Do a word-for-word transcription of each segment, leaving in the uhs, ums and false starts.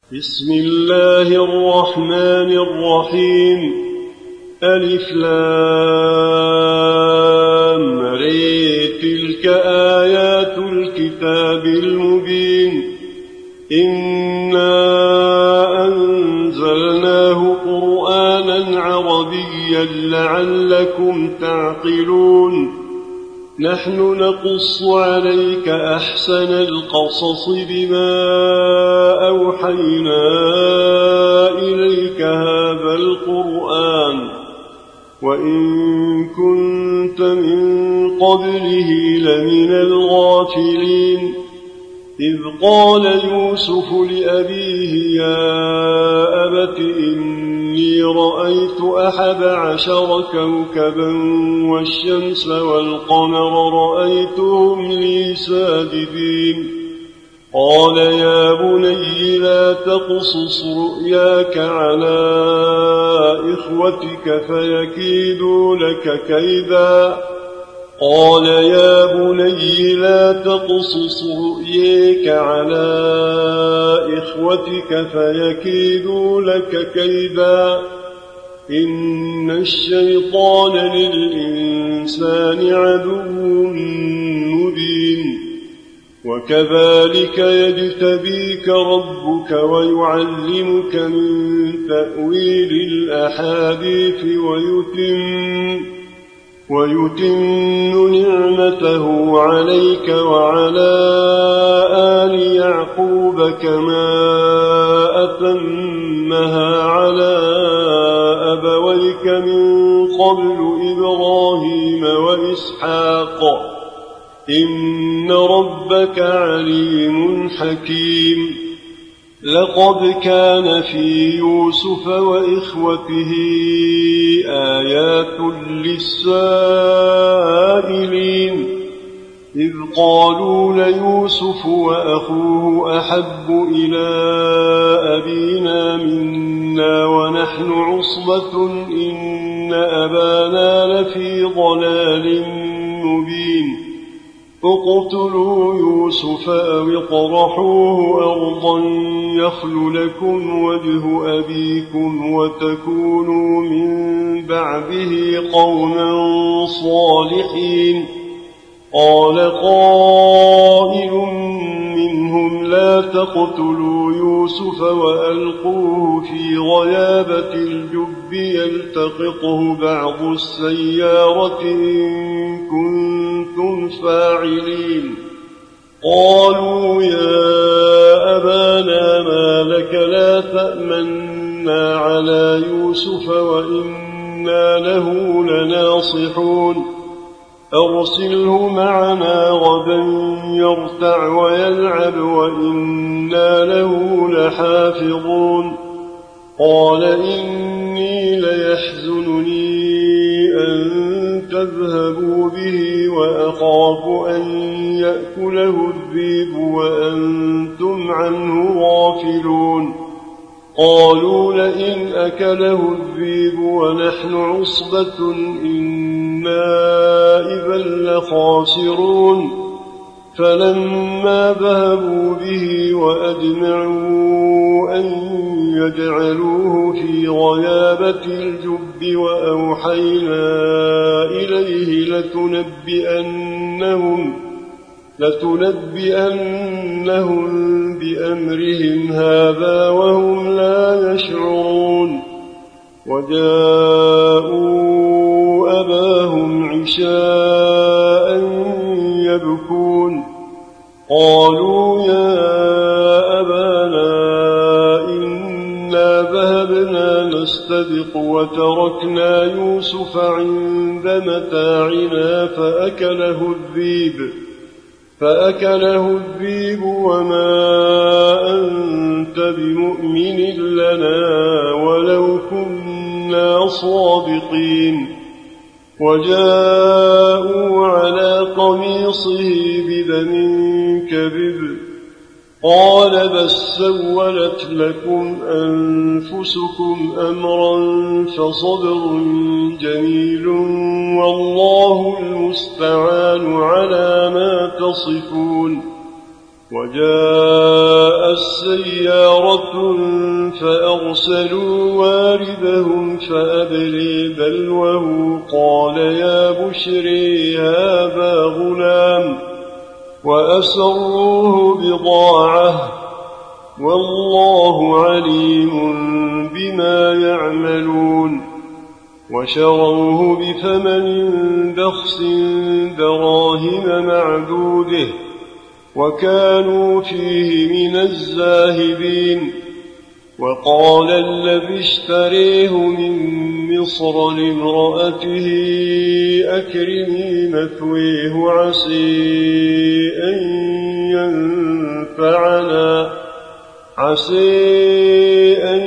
بسم الله الرحمن الرحيم. ألف لام ري تلك آيات الكتاب المبين إنا أنزلناه قرآنا عربيا لعلكم تعقلون. نحن نقص عليك أحسن القصص بما أوحينا إليك هذا القرآن وإن كنت من قبله لمن الغافلين. إذ قال يوسف لأبيه يا أبت إني رأيت أحد عشر كوكبا والشمس والقمر رأيتهم لي ساجدين. قال يا بني لا تقصص رؤياك على إخوتك فيكيدوا لك كيدا. قال يا بني لا تقصص رؤياك على إخوتك فيكيدوا لك كيدا. إن الشيطان للإنسان عدو مبين. وكذلك يجتبيك ربك ويعلمك من تأويل الأحاديث ويتم ويتم نعمته عليك وعلى آل يعقوب كما أتمها على أبويك من قبل إبراهيم وإسحاق إن ربك عليم حكيم. لقد كان في يوسف وإخوته آيات للسائلين إذ قالوا ليوسف وأخوه أحب إلى أبينا منا ونحن عصبة إن أبانا لفي ضلال مبين. اقتلوا يوسف أو اطرحوه أرضا يخل لكم وجه أبيكم وتكونوا من بعده قوما صالحين. قال قائل منهم لا تقتلوا يوسف وألقوه في غيابة الجب يلتقطه بعض السيارة إن كنتم فاعلين. قالوا يا أبانا ما لك لا تأمنا على يوسف وإنا له لناصحون. أرسله معنا غدا يرتع ويلعب وإنا له لحافظون. قال إني ليحزنني أن تذهبوا به وأخاف أن يأكله الذئب وأنتم عنه غافلون. قالوا لئن أكله الذئب ونحن عصبة إنا إذا لخاسرون. فلما ذهبوا به وأجمعوا أن يجعلوه في غيابة الجب وأوحينا إليه لتنبئنهم لتنبئنهم بأمرهم هذا وهم لا يشعرون. وجاءوا أباهم عشاء يبكون. قالوا يا أبانا إنا ذهبنا نستبق وتركنا يوسف عند متاعنا فأكله الذئب فأكله الذئب وما أنت بمؤمن لنا ولو كنا صادقين. وجاءوا على قميصه بدم كذب. قال بل سولت لكم أنفسكم أمرا فصبر جميل والله المستعان على ما تصفون. وجاءت سيارة فأرسلوا واردهم فأدلي دلوه قال يا بشري هذا غلام وأسروه بضاعة والله عليم بما يعملون وشروه بثمن بخس دراهم معدوده وكانوا فيه من الزاهدين وقال الذي اشتريه من مصر لامرأته أكرمي مثويه عسى أن ينفعنا عسى أن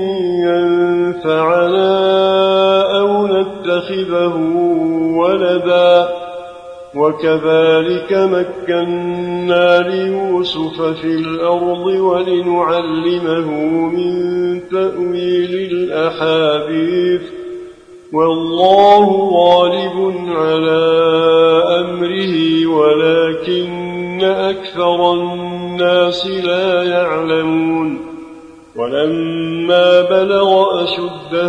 ينفعنا أو نتخذه ولدا وكذلك مكنا ليوسف في الأرض ولنعلمه من تأويل الأحاديث والله غالب على أمره ولكن أكثر الناس لا يعلمون ولما بلغ أشده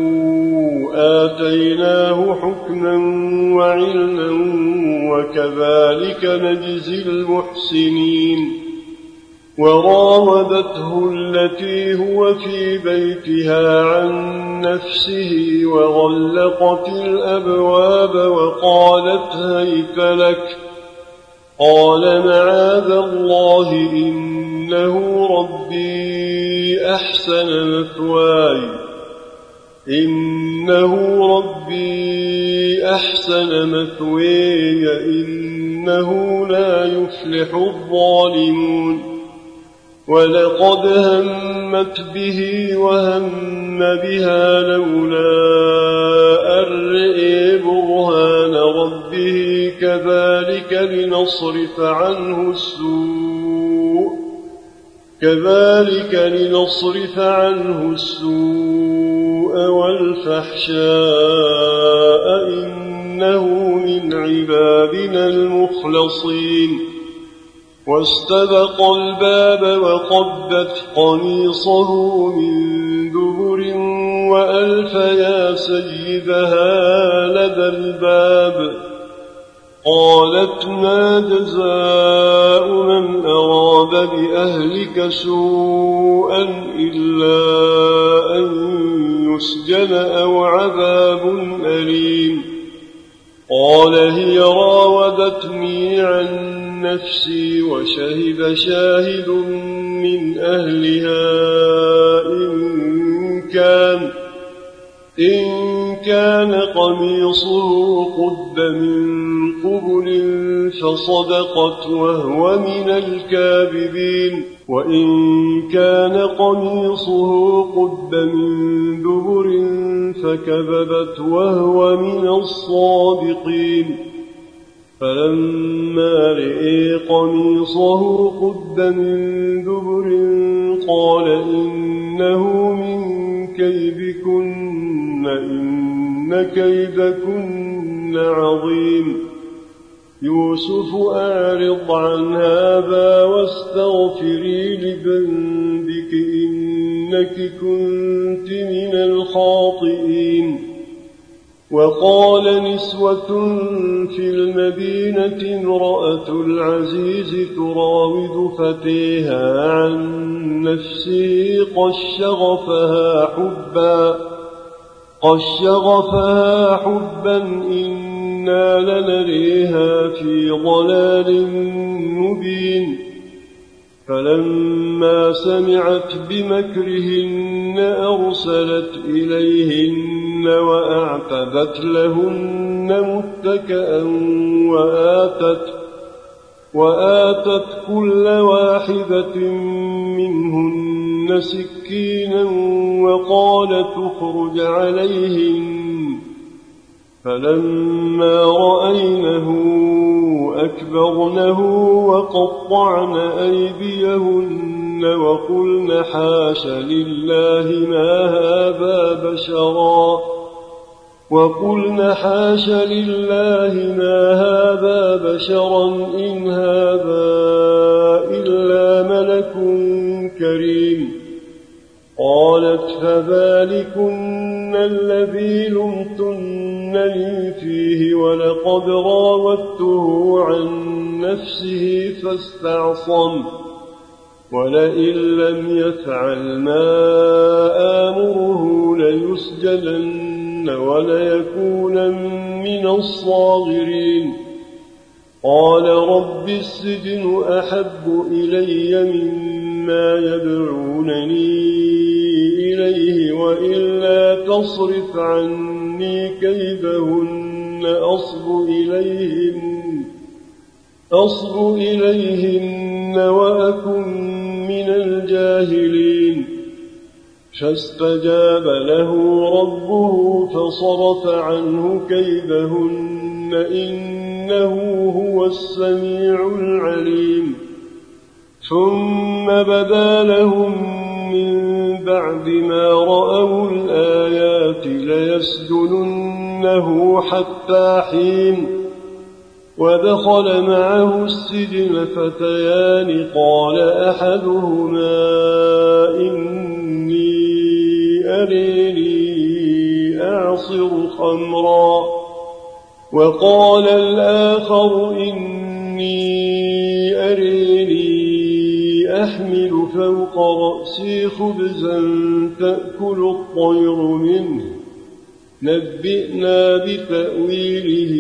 آتيناه حكما وعلما وكذلك نجزي المحسنين وراودته التي هو في بيتها عن نفسه وغلقت الأبواب وقالت هيت لك قال معاذ الله إنه ربي أحسن مثواي إنه ربي أحسن مثواي إنه لا يفلح الظالمون ولقد همت به وهم بها لولا أن رأى برهان ربه كذلك لنصرف عنه السوء كذلك لنصرف عنه السوء والفحشاء إنه من عبادنا المخلصين واستبق الباب وقدت قميصه من دبر وألف يا سيدها لدى الباب قالت ما جزاء من أراد بأهلك سوءا إلا أن يسجن أو عذاب أليم قال هي راودتني عن نفسي وشهد شاهد من أهلها إن كان إن كان قميصه قد من قبل فصدقت وهو من الكاذبين وإن كان قميصه قد من دبر فكذبت وهو من الصادقين فلما رأى قميصه قد من دبر قال إنه من كيدكن إن كيدكن عظيم يوسف أعرض عن هذا واستغفري لذنبك إنك كنت من الخاطئين وقال نسوة في المدينة امرأة العزيز تراود فتيها عن نفسه قد شغفها حبا قد شغفها حبا إنا لنريها في ضلال مبين فلما سمعت بمكرهن أرسلت إليهن وأعتدت لهن متكئا وآتت, وآتت كل واحدة منهن سكينا وقالت اخرج عليهن فلما رأينه أكبرنه وقطعن أيديهن وقلن حاش لله ما هذا بشرا وقلن حاش لله ما هذا بشرا إن هذا إلا ملك كريم قالت فذلكن الذي لمتنني فيه ولقد راودته عن نفسه فاستعصم ولئن لم يفعل ما آمره ليسجنن وليكون من الصاغرين قال رب السجن أحب إلي مما يدعونني إليه وإلا تصرف عني كيدهن أصب إليهن, أصب إليهن وأكن من الجاهلين فاستجاب له ربه فصرف عنه كيدهن إنه هو السميع العليم ثم بدا لهم من بعد ما رأوا الآيات ليسجننه حتى حين ودخل معه السجن فتيان قال أحدهما إني أريني أعصر خمرا وقال الآخر إني أريني أحمل فوق رأسي خبزا تأكل الطير منه نبئنا بتأويله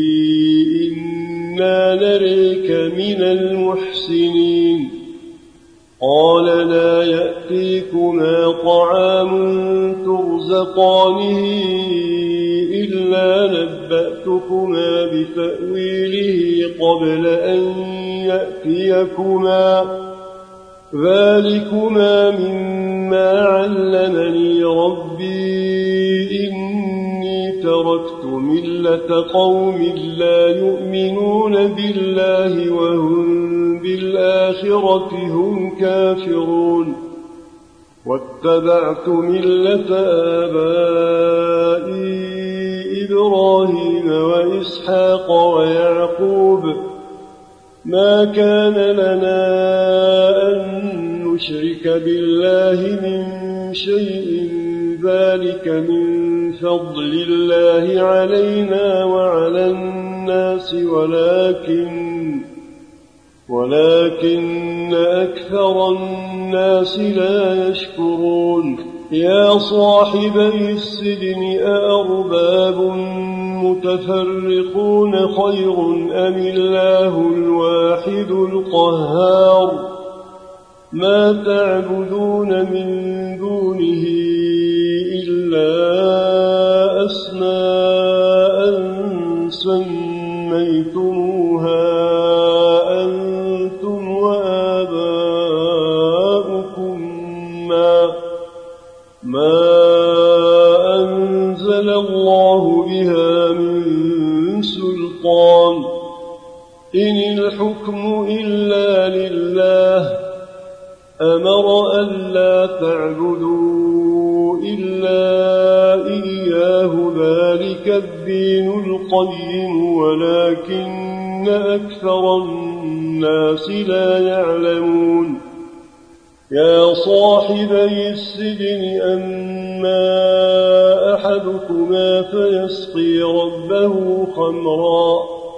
إنا نريك من المحسنين قال لا يأتيكما طعام ترزقانه إلا نبأتكما بتأويله قبل أن يأتيكما ذلكما مما علمني ربي إني تركت ملة قوم لا يؤمنون بالله وهم بالآخرة هم كافرون واتبعت ملة آبائي إبراهيم وإسحاق ويعقوب ما كان لنا أن نشرك بالله من شيء ذلك من فضل الله علينا وعلى الناس ولكن ولكن أكثر الناس لا يشكرون يا صاحبي السجن أأرباب متفرقون خير أم الله الواحد القهار ما تعبدون من دونه إلا أسماء سميتموها أنتم وآباؤكم ما, ما أنزل الله بها من سلطان إن الحكم إلا لله أمر ألا تعبدوا إلا إياه ذلك الدين القيم ولكن أكثر الناس لا يعلمون يا صاحبي السجن أما أحدكما فيسقي ربه خمرا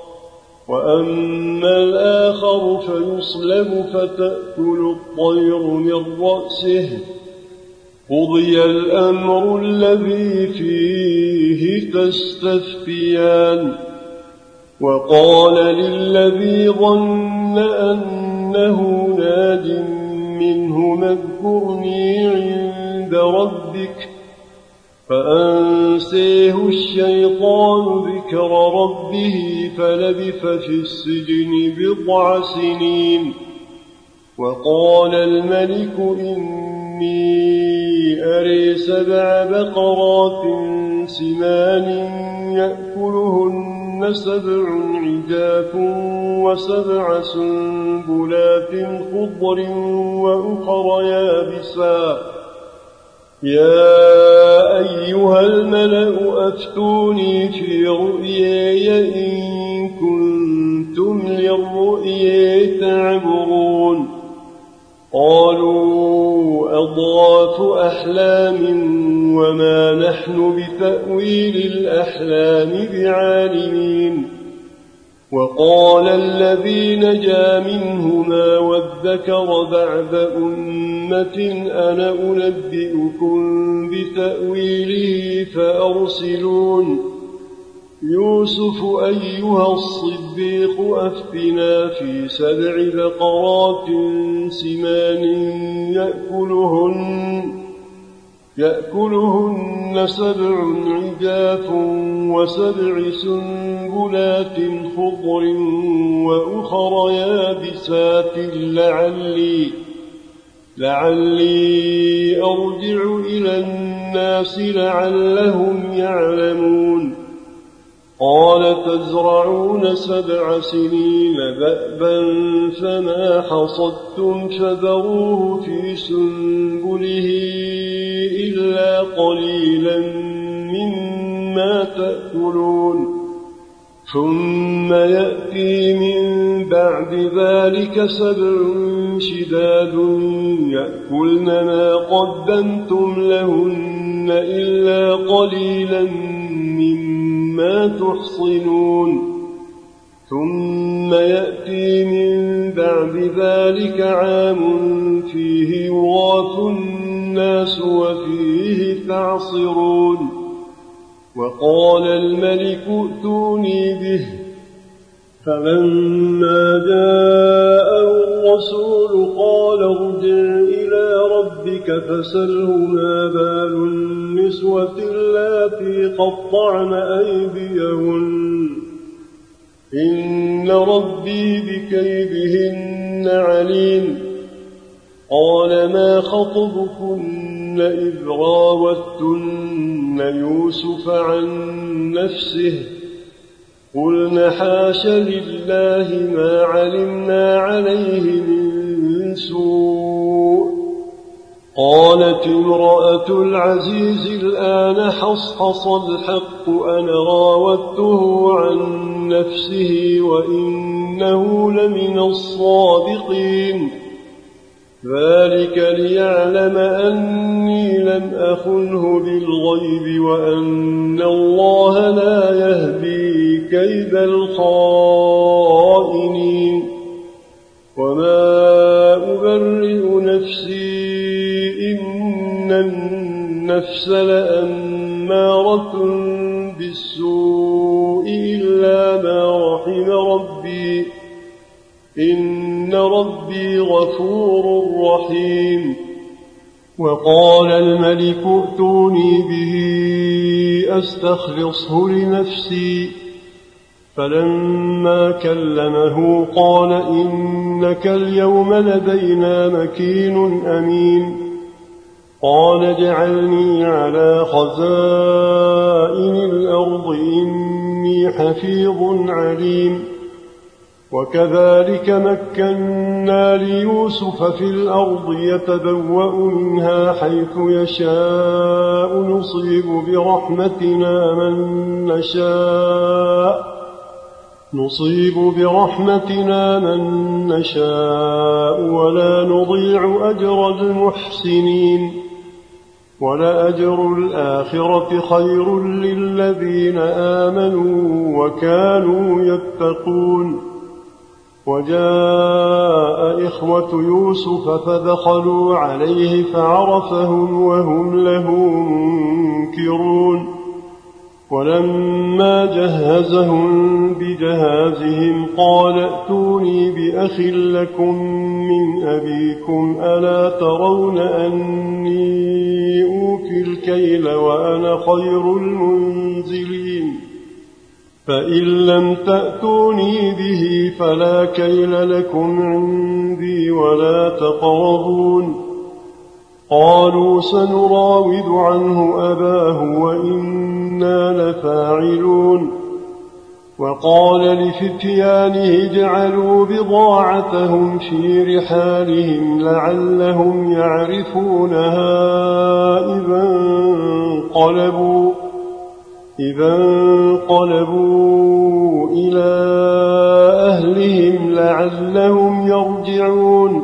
وأما الآخر فيصلب فتأكل الطير من رأسه قضي الأمر الذي فيه تستفتيان وقال للذي ظن أنه ناج منه اذكرني عند ربك فأنسيه الشيطان ذكر ربه فلبث في السجن بضع سنين وقال الملك إني أري سبع بقرات سمان يأكلهن سبع عجاف وسبع سنبلات خضر وأخر يابسات يا أيها الملأ أفتوني في رؤياي إن كنتم للرؤيا تعبرون قالوا أضغاث أحلام وما نحن بتأويل الأحلام بعالمين وقال الذي نجا منهما وادكر بعد أمة أنا أنبئكم بتأويله فأرسلون يوسف أيها الصديق أفتنا في سبع بقرات سمان يأكلهن يأكلهن سبع عجاف وسبع سنبلات خضر وأخر يابسات لعلي لعلي أرجع إلى الناس لعلهم يعلمون قال تزرعون سبع سنين دأبا فما حصدتم فذروه في سنبله إلا قليلا مما تأكلون ثم يأتي من بعد ذلك سبع شداد يأكلن ما قدمتم لهن إلا قليلا مما تحصنون ثم يأتي من بعد ذلك عام فيه يغاث الناس وفيه تعصرون وقال الملك ائتوني به فلما جاءه الرسول قال ارجع إلى ربك فسله ما بال النسوة اللاتي قطعن أيديهن إن ربي بكيدهن عليم قال ما خطبكن إذ راوتن يوسف عن نفسه قلن حاش لله ما علمنا عليه من سوء قالت امرأة العزيز الآن حصحص الحق أنا راودته عن نفسه وإنه لمن الصادقين ذلك ليعلم أني لم أخنه بالغيب وأن الله لا يهدي كيد الخائنين وما أبرئ نفسي إن النفس لأمارة بالسوء إلا ما رحم ربي إن ربي غفور رحيم وقال الملك ائتوني به أستخلصه لنفسي فلما كلمه قال إنك اليوم لدينا مكين أمين قال اجعلني على خزائن الأرض إني حفيظ عليم وكذلك مكنا ليوسف في الأرض يتبوأ منها حيث يشاء نصيب برحمتنا من نشاء نصيب برحمتنا من نشاء ولا نضيع أجر المحسنين ولأجر الآخرة خير للذين آمنوا وكانوا يتقون وجاء إخوة يوسف فدخلوا عليه فعرفهم وهم له منكرون ولما جهزهم بجهازهم قال ائتوني بأخ لكم من أبيكم ألا ترون أني أوفي الكيل وأنا خير المنزلين فإن لم تأتوني به فلا كيل لكم عندي ولا تقربون قالوا سنراود عنه أباه وإنا لفاعلون وقال لفتيانه اجعلوا بضاعتهم في رحالهم لعلهم يعرفونها إذا انقلبوا إذا انقلبوا إلى أهلهم لعلهم يرجعون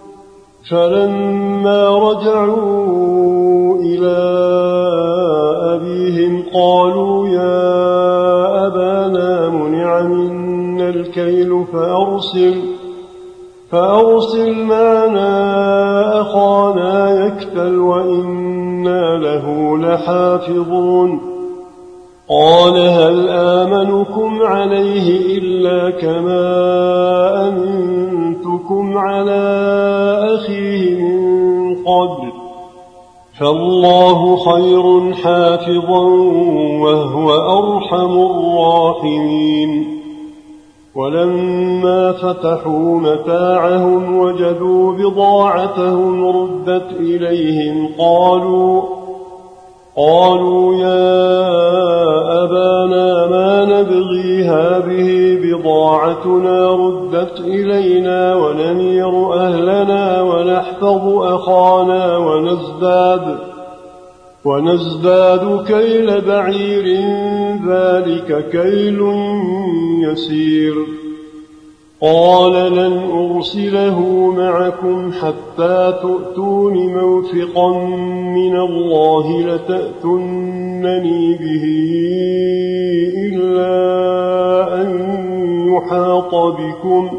فلما رجعوا إلى أبيهم قالوا يا أبانا منع منا الكيل فأرسل فأرسل معنا أخانا يكتل وإنا له لحافظون قال هل آمنكم عليه إلا كما أمنتكم على أخيه من قبل فالله خير حافظا وهو أرحم الراحمين ولما فتحوا متاعهم وجدوا بضاعتهم ردت إليهم قالوا قالوا يا أبانا ما نبغي هذه بضاعتنا ردت إلينا ونمير أهلنا ونحفظ أخانا ونزداد ونزداد كيل بعير ذلك كيل يسير قال لن أرسله معكم حتى تؤتون موثقا من الله لتأتونني به إلا أن يحاط بكم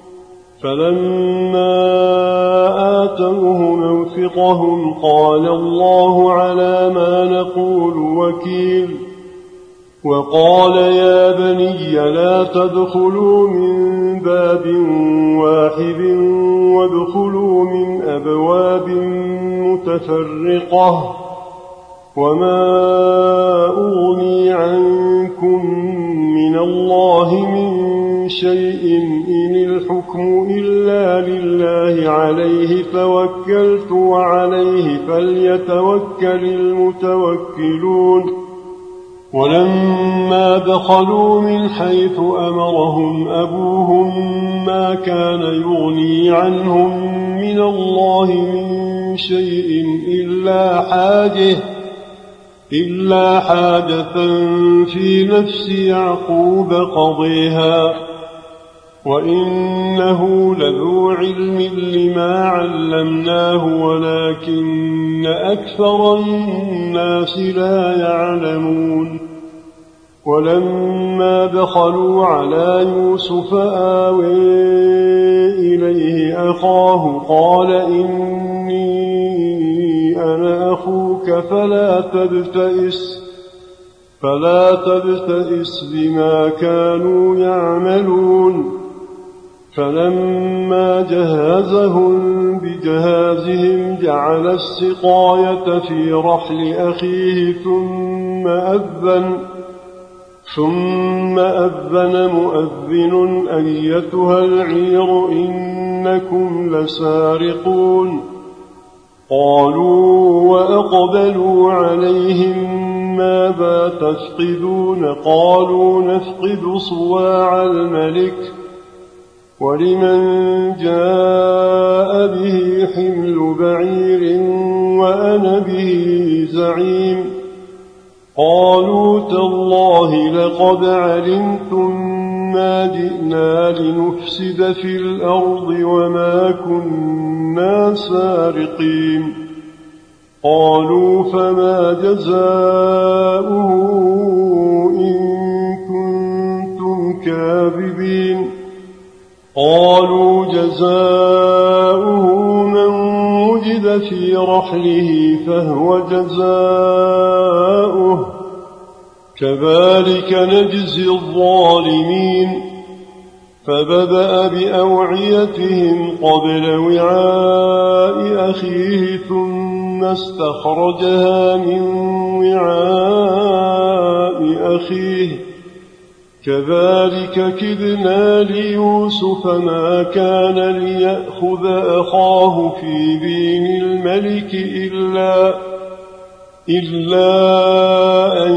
فلما آتوه موثقهم قال الله على ما نقول وكيل وقال يا بني لا تدخلوا من باب واحد وادخلوا من أبواب متفرقة وما أغني عنكم من الله من شيء إن الحكم إلا لله عليه توكلت وعليه فليتوكل المتوكلون ولما دخلوا من حيث أمرهم أبوهم ما كان يغني عنهم من الله من شيء إلا حاجة إلا حاجة في نفس يعقوب قضيها وإنه لذو علم لما علمناه ولكن أكثر الناس لا يعلمون ولما دخلوا على يوسف آوي إليه أخاه قال إني أنا أخوك فلا تبتئس فلا تبتئس بما كانوا يعملون فلما جهزهم بجهازهم جعل السقاية في رحل أخيه ثم أذن ثم أذن مؤذن أيتها العير إنكم لسارقون قالوا وأقبلوا عليهم ماذا تفقدون قالوا نفقد صواع الملك ولمن جاء به حمل بعير وأنا به زعيم قالوا تالله لقد علمتم ما جئنا لنفسد في الأرض وما كنا سارقين قالوا فما جزاؤه إن كنتم كاذبين قالوا جزاؤه من وجد في رحله فهو جزاؤه كذلك نجزي الظالمين فبدأ بأوعيتهم قبل وعاء أخيه ثم استخرجها من وعاء أخيه كذلك كدنا ليوسف ما كان ليأخذ أخاه في دين الملك إلا إلا أن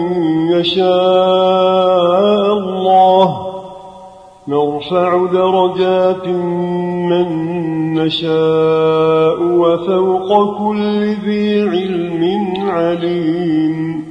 يشاء الله نرفع درجات من نشاء وفوق كل ذي علم عليم.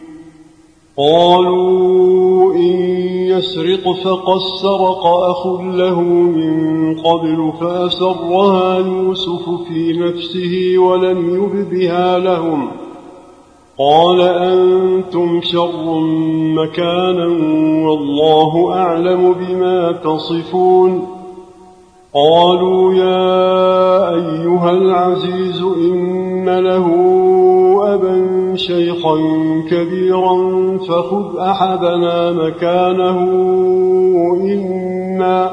قالوا إن يسرق فقد سرق أخ له من قبل فأسرها يوسف في نفسه ولم يبدها لهم. قال أنتم شر مكانا والله أعلم بما تصفون. قالوا يا أيها العزيز إن له أبا شيخا كبيرا فخذ أحدنا مكانه إنا,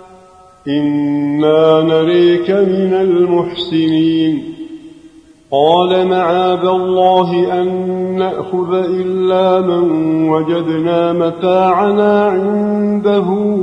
إنا نريك من المحسنين. قال معاذ الله أن نأخذ إلا من وجدنا متاعنا عنده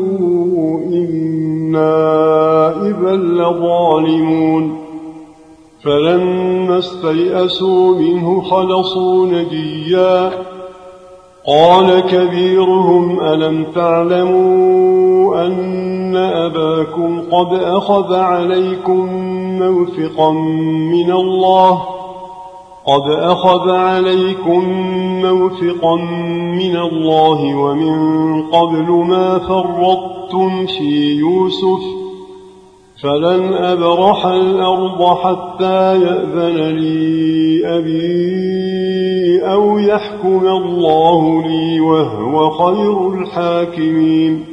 إنا إذا لظالمون. فلما استيئسوا منه خلصوا نجيا. قال كبيرهم ألم تعلموا أن أباكم قد أخذ عليكم موثقا من الله قد أخذ عليكم موثقا من الله ومن قبل ما فرطتم في يوسف فلن أبرح الأرض حتى يأذن لي أبي أو يحكم الله لي وهو خير الحاكمين.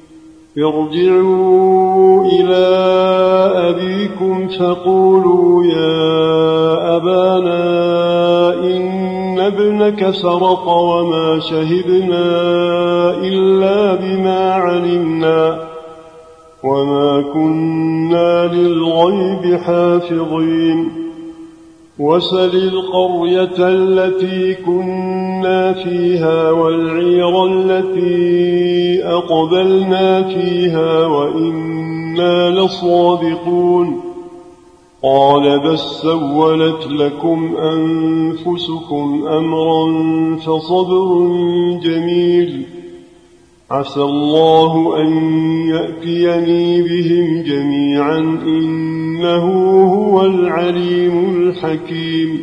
ارجعوا إلى أبيكم فقولوا يا أبانا إن ابنك سرق وما شهدنا إلا بما علمنا وما كنا للغيب حافظين. وسل القرية التي كنا فيها والعير التي أقبلنا فيها وإنا لصادقون. قال بل سولت لكم أنفسكم أمرا فصبر جميل عسى الله أن يأتيني بهم جميعا إنه هو العليم الحكيم.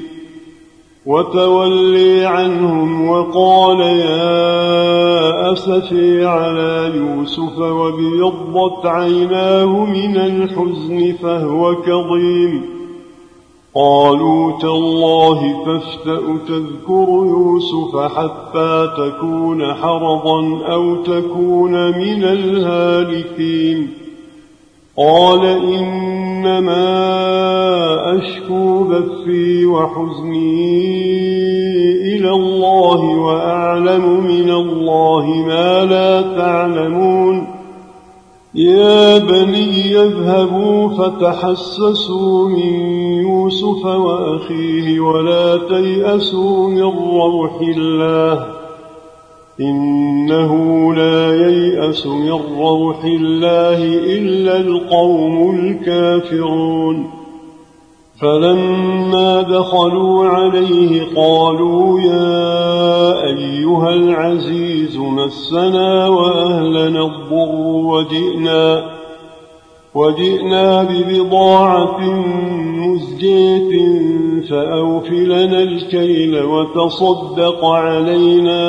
وتولي عنهم وقال يا أسفي على يوسف وابيضت عيناه من الحزن فهو كظيم. قالوا تالله تفتأ تذكر يوسف حتى تكون حرضا أو تكون من الهالكين. قال إنما أشكو بثي وحزني إلى الله وأعلم من الله ما لا تعلمون. يا بني اذهبوا فتحسسوا من يوسف وأخيه ولا تيأسوا من روح الله إنه لا ييأس من روح الله إلا القوم الكافرون. فلما دخلوا عليه قالوا يا أيها العزيز مسنا وأهلنا الضر وجئنا, وجئنا ببضاعة مزجاة فأوفلنا الكيل وتصدق علينا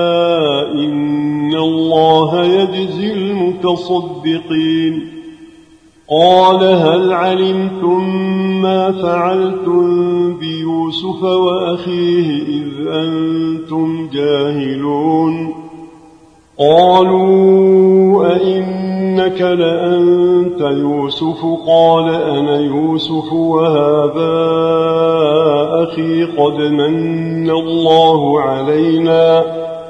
إن الله يجزي المتصدقين. قال هل علمتم ما فعلتم بيوسف وأخيه إذ أنتم جاهلون؟ قالوا أئنك لأنت يوسف؟ قال أنا يوسف وهذا أخي قد من الله علينا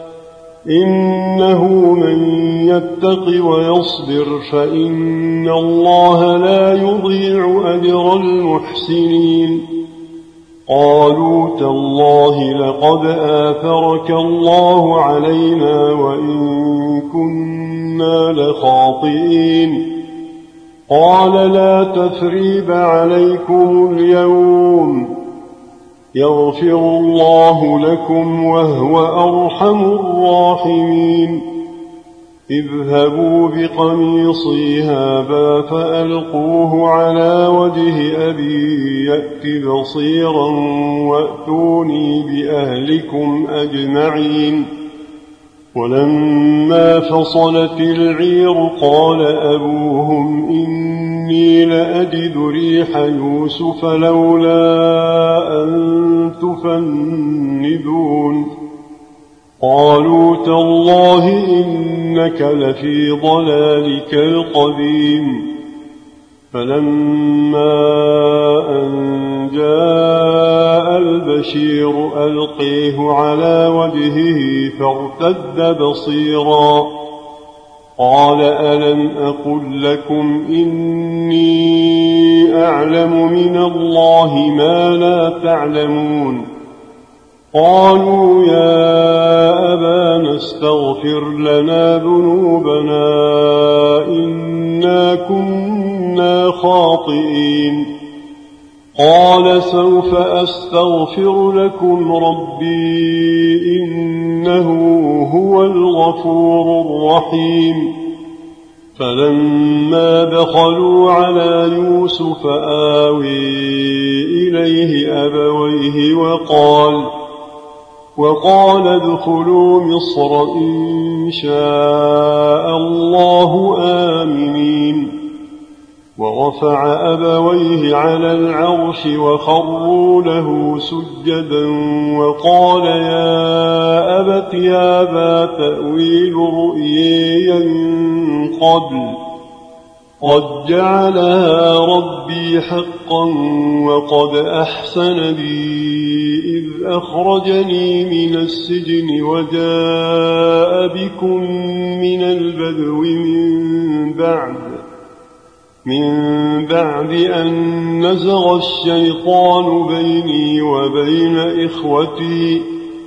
إنه من يتق ويصبر فإن الله لا يضيع أجر المحسنين. قالوا تالله لقد آثرك الله علينا وإن كنا لخاطئين. قال لا تثريب عليكم اليوم يغفر الله لكم وهو أرحم الراحمين. اذهبوا بقميصي هذا فألقوه على وجه أبي يأت بصيرا وأتوني بأهلكم أجمعين. ولما فصلت العير قال أبوهم إني لأجد ريح يوسف لولا أن تفندون. قالوا تالله إنك لفي ضلالك القديم. فلما أن جاء البشير ألقيه على وجهه فارتد بصيرا قال ألم أقل لكم إني أعلم من الله ما لا تعلمون. قالوا يا أبانا استغفر لنا ذنوبنا إنا كنا خاطئين. قال سوف أستغفر لكم ربي إنه هو الغفور الرحيم. فلما دخلوا على يوسف آوي إليه أبويه وقال وقال ادخلوا مصر إن شاء الله آمنين. ورفع أبويه على العرش وخروا له سجدا وقال يا أبت هذا تأويل رؤياي من قبل قد جعلها ربي حقا وقد أحسن بي إذ أخرجني من السجن وجاء بكم من البدو من بعد من بعد أن نزغ الشيطان بيني وبين إخوتي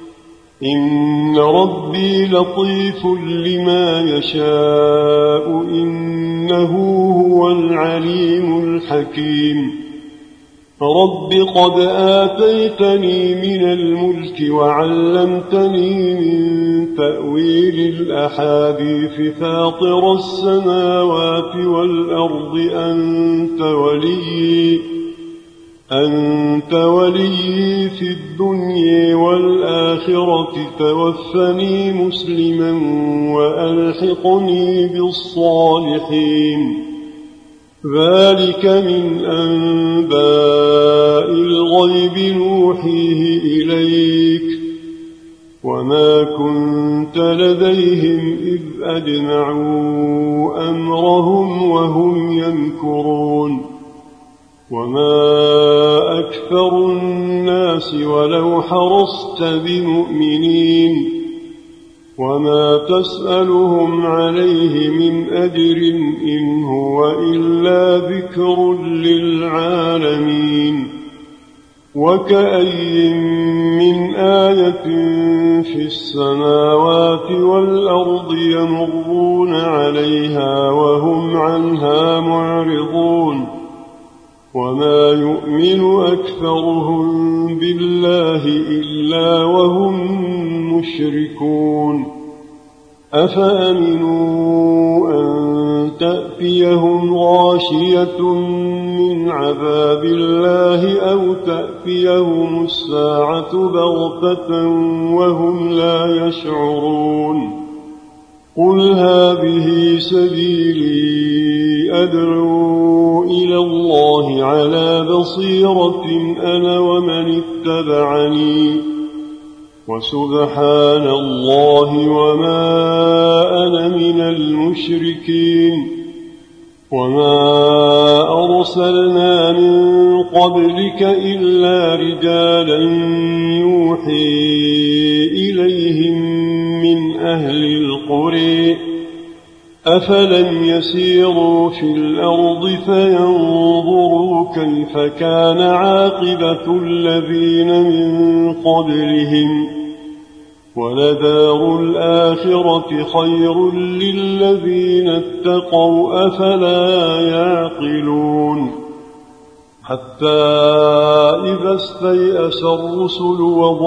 إن ربي لطيف لما يشاء إنه هو العليم الحكيم. رب قد آتيتني من الملك وعلمتني من تأويل الأحاديث فاطر السماوات والأرض أنت ولي أنت ولي في الدنيا والآخرة توفني مسلما وألحقني بالصالحين. ذلك من أنباء الغيب نوحيه إليك وما كنت لديهم إذ أجمعوا أمرهم وهم يمكرون. وما أكثر الناس ولو حرصت بمؤمنين وما تسألهم عليه من أجر إن هو إلا ذكر للعالمين. وكأي من آية في السماوات والأرض يمرون عليها وهم عنها معرضون وما يؤمن أكثرهم بالله إلا وهم مشركون. أفأمنوا أن تأتيهم غاشية من عذاب الله أو تأتيهم الساعة بغتة وهم لا يشعرون. قل هذه سبيلي أدعو إلى الله على بصيرة أنا ومن اتبعني وسبحان الله وما أنا من المشركين. وما أرسلنا من قبلك إلا رجالا يوحي إليهم من أهل القرى أفلم يسيروا في الأرض فينظروا كيف كان عاقبة الذين من قبلهم ولدار الآخرة خير للذين اتقوا أفلا يعقلون. حتى إذا استيأس الرسل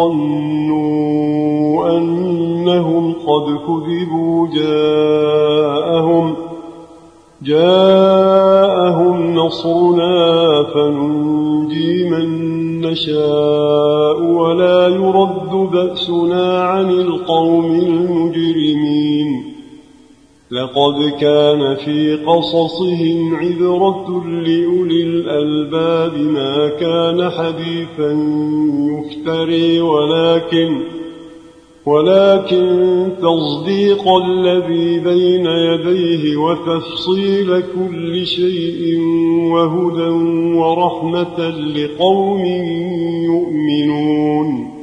وظنوا أنهم قد كذبوا جاءهم جاءهم نصرنا فننجي من نشاء ولا يرد بأسنا عن القوم المجرمين. لقد كان في قصصهم عبرة لأولي الألباب ما كان حديثا يفتري ولكن ولكن تصديق الذي بين يديه وتفصيل كل شيء وهدى ورحمة لقوم يؤمنون.